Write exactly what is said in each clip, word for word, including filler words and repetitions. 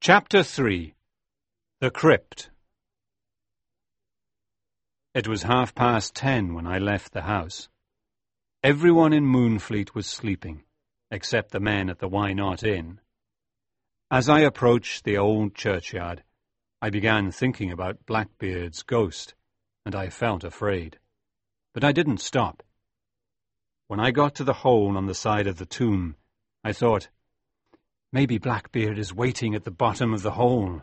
Chapter three. The Crypt. It was half past ten when I left the house. Everyone in Moonfleet was sleeping, except the men at the Why Not Inn. As I approached the old churchyard, I began thinking about Blackbeard's ghost, and I felt afraid. But I didn't stop. When I got to the hole on the side of the tomb, I thought, maybe Blackbeard is waiting at the bottom of the hole.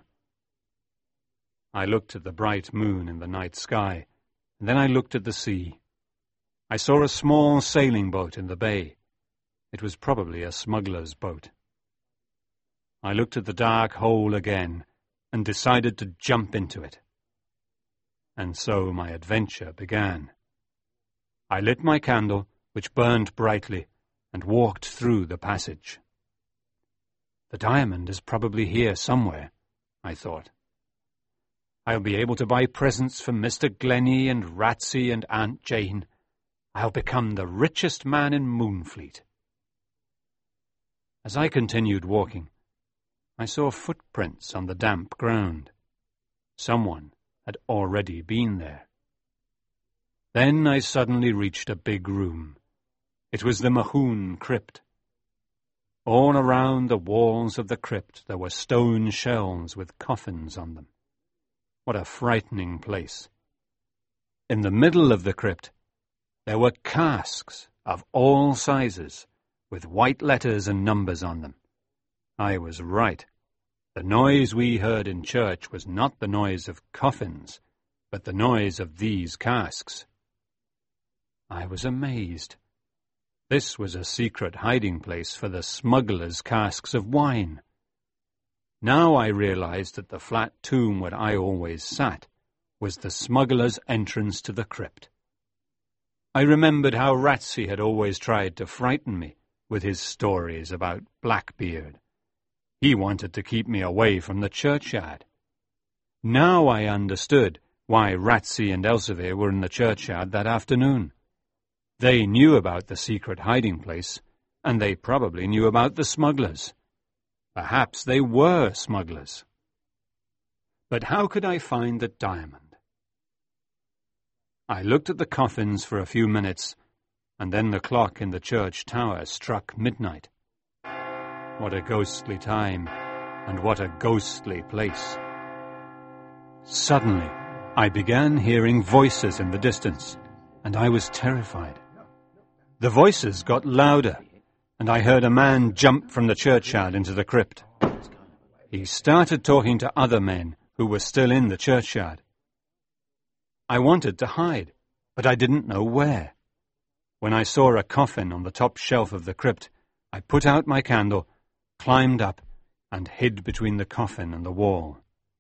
I looked at the bright moon in the night sky, and then I looked at the sea. I saw a small sailing boat in the bay. It was probably a smuggler's boat. I looked at the dark hole again and decided to jump into it. And so my adventure began. I lit my candle, which burned brightly, and walked through the passage. The diamond is probably here somewhere, I thought. I'll be able to buy presents for Mister Glennie and Ratsey and Aunt Jane. I'll become the richest man in Moonfleet. As I continued walking, I saw footprints on the damp ground. Someone had already been there. Then I suddenly reached a big room. It was the Mahoon Crypt. All around the walls of the crypt there were stone shelves with coffins on them. What a frightening place. In the middle of the crypt there were casks of all sizes, with white letters and numbers on them. I was right. The noise we heard in church was not the noise of coffins, but the noise of these casks. I was amazed. This was a secret hiding place for the smugglers' casks of wine. Now I realized that the flat tomb where I always sat was the smugglers' entrance to the crypt. I remembered how Ratsey had always tried to frighten me with his stories about Blackbeard. He wanted to keep me away from the churchyard. Now I understood why Ratsey and Elsevier were in the churchyard that afternoon. They knew about the secret hiding place, and they probably knew about the smugglers. Perhaps they were smugglers. But how could I find the diamond? I looked at the coffins for a few minutes, and then the clock in the church tower struck midnight. What a ghostly time, and what a ghostly place. Suddenly, I began hearing voices in the distance, and I was terrified. The voices got louder, and I heard a man jump from the churchyard into the crypt. He started talking to other men who were still in the churchyard. I wanted to hide, but I didn't know where. When I saw a coffin on the top shelf of the crypt, I put out my candle, climbed up, and hid between the coffin and the wall.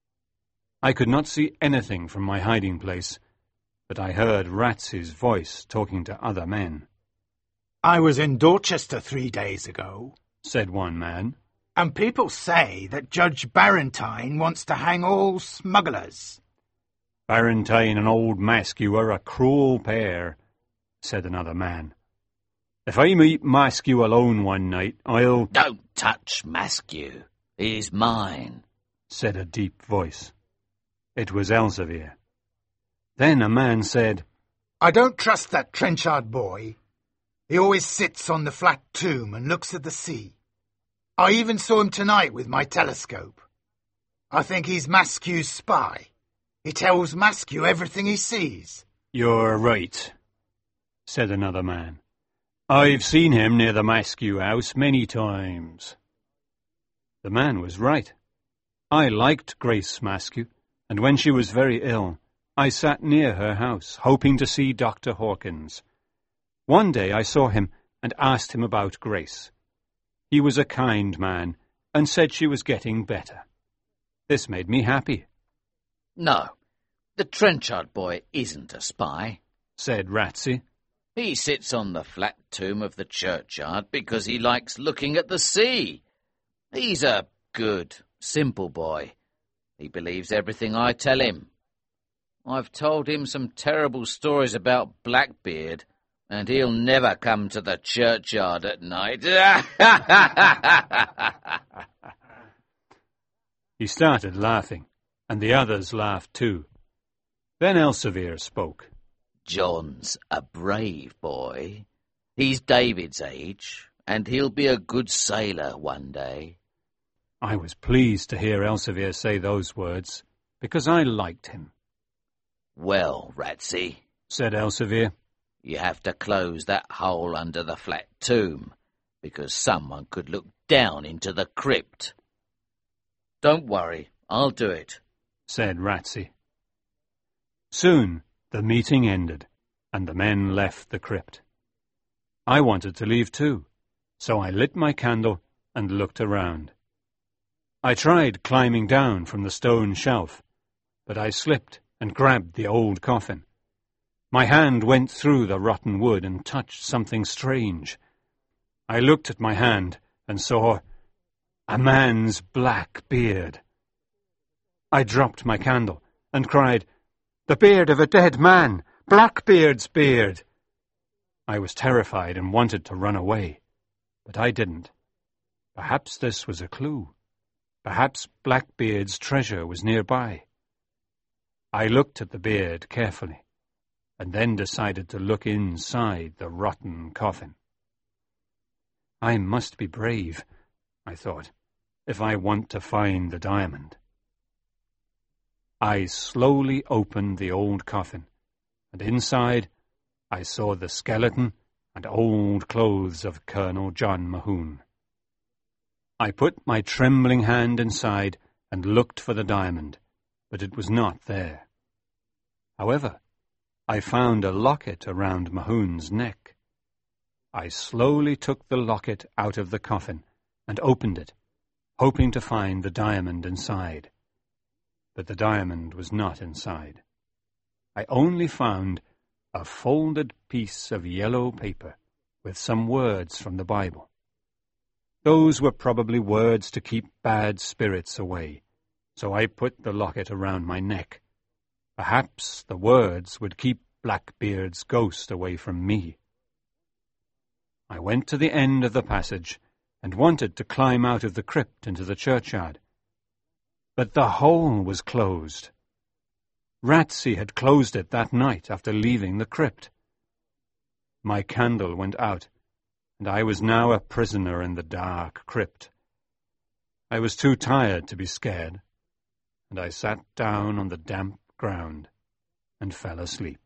I could not see anything from my hiding place, but I heard Ratsey's voice talking to other men. I was in Dorchester three days ago, said one man, and people say that Judge Barrentine wants to hang all smugglers. Barrentine and old Maskew are a cruel pair, said another man. If I meet Maskew alone one night, I'll— Don't touch Maskew. He's mine, said a deep voice. It was Elsevier. Then a man said, I don't trust that Trenchard boy. He always sits on the flat tomb and looks at the sea. I even saw him tonight with my telescope. I think he's Maskew's spy. He tells Maskew everything he sees. You're right, said another man. I've seen him near the Maskew house many times. The man was right. I liked Grace Maskew, and when she was very ill, I sat near her house, hoping to see Doctor Hawkins. One day I saw him and asked him about Grace. He was a kind man and said she was getting better. This made me happy. No, the Trenchard boy isn't a spy, said Ratsey. He sits on the flat tomb of the churchyard because he likes looking at the sea. He's a good, simple boy. He believes everything I tell him. I've told him some terrible stories about Blackbeard, and he'll never come to the churchyard at night. He started laughing, and the others laughed too. Then Elsevier spoke. John's a brave boy. He's David's age, and he'll be a good sailor one day. I was pleased to hear Elsevier say those words, because I liked him. Well, Ratsey, said Elsevier, you have to close that hole under the flat tomb, because someone could look down into the crypt. Don't worry, I'll do it, said Ratsey. Soon the meeting ended, and the men left the crypt. I wanted to leave too, so I lit my candle and looked around. I tried climbing down from the stone shelf, but I slipped and grabbed the old coffin. My hand went through the rotten wood and touched something strange. I looked at my hand and saw a man's black beard. I dropped my candle and cried, "The beard of a dead man! Blackbeard's beard!" I was terrified and wanted to run away, but I didn't. Perhaps this was a clue. Perhaps Blackbeard's treasure was nearby. I looked at the beard carefully, and then decided to look inside the rotten coffin. I must be brave, I thought, if I want to find the diamond. I slowly opened the old coffin, and inside I saw the skeleton and old clothes of Colonel John Mahoon. I put my trembling hand inside and looked for the diamond, but it was not there. However, I found a locket around Mahoon's neck. I slowly took the locket out of the coffin and opened it, hoping to find the diamond inside. But the diamond was not inside. I only found a folded piece of yellow paper with some words from the Bible. Those were probably words to keep bad spirits away, so I put the locket around my neck. Perhaps the words would keep Blackbeard's ghost away from me. I went to the end of the passage and wanted to climb out of the crypt into the churchyard. But the hole was closed. Ratsey had closed it that night after leaving the crypt. My candle went out, and I was now a prisoner in the dark crypt. I was too tired to be scared, and I sat down on the damp ground and fell asleep.